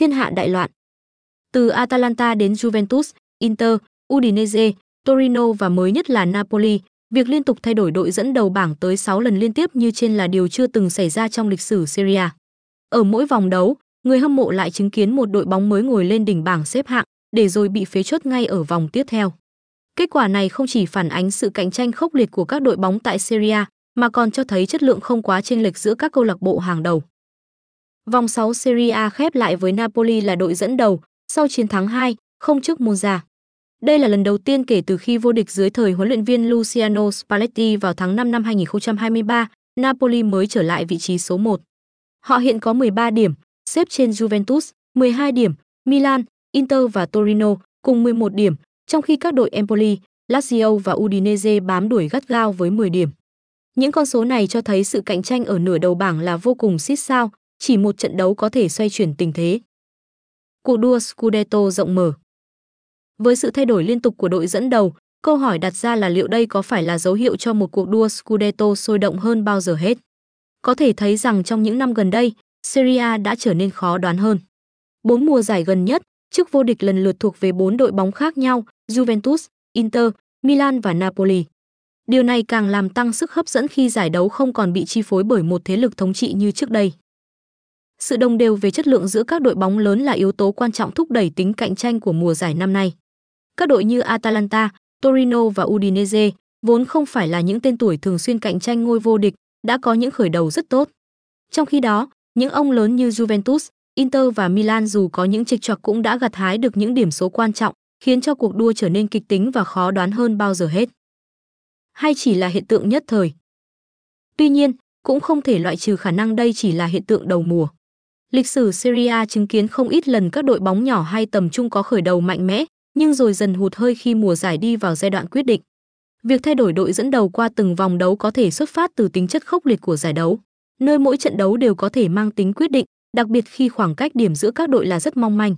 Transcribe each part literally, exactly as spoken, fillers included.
thiên hạ đại loạn. Từ Atalanta đến Juventus, Inter, Udinese, Torino và mới nhất là Napoli, việc liên tục thay đổi đội dẫn đầu bảng tới sáu lần liên tiếp như trên là điều chưa từng xảy ra trong lịch sử Serie A. Ở mỗi vòng đấu, người hâm mộ lại chứng kiến một đội bóng mới ngồi lên đỉnh bảng xếp hạng, để rồi bị phế truất ngay ở vòng tiếp theo. Kết quả này không chỉ phản ánh sự cạnh tranh khốc liệt của các đội bóng tại Serie A, mà còn cho thấy chất lượng không quá chênh lệch giữa các câu lạc bộ hàng đầu. Vòng sáu Serie A khép lại với Napoli là đội dẫn đầu, sau chiến thắng hai không trước Monza. Đây là lần đầu tiên kể từ khi vô địch dưới thời huấn luyện viên Luciano Spalletti vào tháng năm năm hai nghìn không trăm hai mươi ba, Napoli mới trở lại vị trí số một. Họ hiện có mười ba điểm, xếp trên Juventus, mười hai điểm, Milan, Inter và Torino cùng mười một điểm, trong khi các đội Empoli, Lazio và Udinese bám đuổi gắt gao với mười điểm. Những con số này cho thấy sự cạnh tranh ở nửa đầu bảng là vô cùng xít sao, chỉ một trận đấu có thể xoay chuyển tình thế. Cuộc đua Scudetto rộng mở. Với sự thay đổi liên tục của đội dẫn đầu, câu hỏi đặt ra là liệu đây có phải là dấu hiệu cho một cuộc đua Scudetto sôi động hơn bao giờ hết? Có thể thấy rằng trong những năm gần đây, Serie A đã trở nên khó đoán hơn. Bốn mùa giải gần nhất, chức vô địch lần lượt thuộc về bốn đội bóng khác nhau, Juventus, Inter, Milan và Napoli. Điều này càng làm tăng sức hấp dẫn khi giải đấu không còn bị chi phối bởi một thế lực thống trị như trước đây. Sự đồng đều về chất lượng giữa các đội bóng lớn là yếu tố quan trọng thúc đẩy tính cạnh tranh của mùa giải năm nay. Các đội như Atalanta, Torino và Udinese, vốn không phải là những tên tuổi thường xuyên cạnh tranh ngôi vô địch, đã có những khởi đầu rất tốt. Trong khi đó, những ông lớn như Juventus, Inter và Milan dù có những chệch choạc cũng đã gặt hái được những điểm số quan trọng, khiến cho cuộc đua trở nên kịch tính và khó đoán hơn bao giờ hết. Hay chỉ là hiện tượng nhất thời? Tuy nhiên, cũng không thể loại trừ khả năng đây chỉ là hiện tượng đầu mùa. Lịch sử Serie A chứng kiến không ít lần các đội bóng nhỏ hay tầm trung có khởi đầu mạnh mẽ, nhưng rồi dần hụt hơi khi mùa giải đi vào giai đoạn quyết định. Việc thay đổi đội dẫn đầu qua từng vòng đấu có thể xuất phát từ tính chất khốc liệt của giải đấu, nơi mỗi trận đấu đều có thể mang tính quyết định, đặc biệt khi khoảng cách điểm giữa các đội là rất mong manh.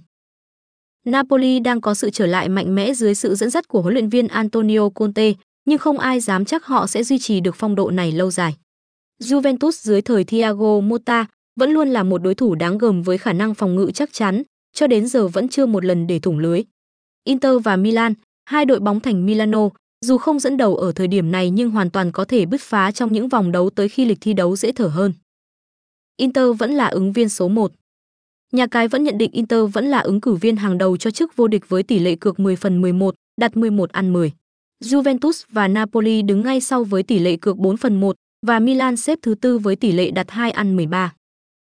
Napoli đang có sự trở lại mạnh mẽ dưới sự dẫn dắt của huấn luyện viên Antonio Conte, nhưng không ai dám chắc họ sẽ duy trì được phong độ này lâu dài. Juventus dưới thời Thiago Motta vẫn luôn là một đối thủ đáng gờm với khả năng phòng ngự chắc chắn, cho đến giờ vẫn chưa một lần để thủng lưới. Inter và Milan, hai đội bóng thành Milano, dù không dẫn đầu ở thời điểm này nhưng hoàn toàn có thể bứt phá trong những vòng đấu tới khi lịch thi đấu dễ thở hơn. Inter vẫn là ứng viên số một. Nhà cái vẫn nhận định Inter vẫn là ứng cử viên hàng đầu cho chức vô địch với tỷ lệ cược mười phần mười một, đặt mười một ăn mười. Juventus và Napoli đứng ngay sau với tỷ lệ cược bốn phần một và Milan xếp thứ tư với tỷ lệ đặt hai ăn mười ba.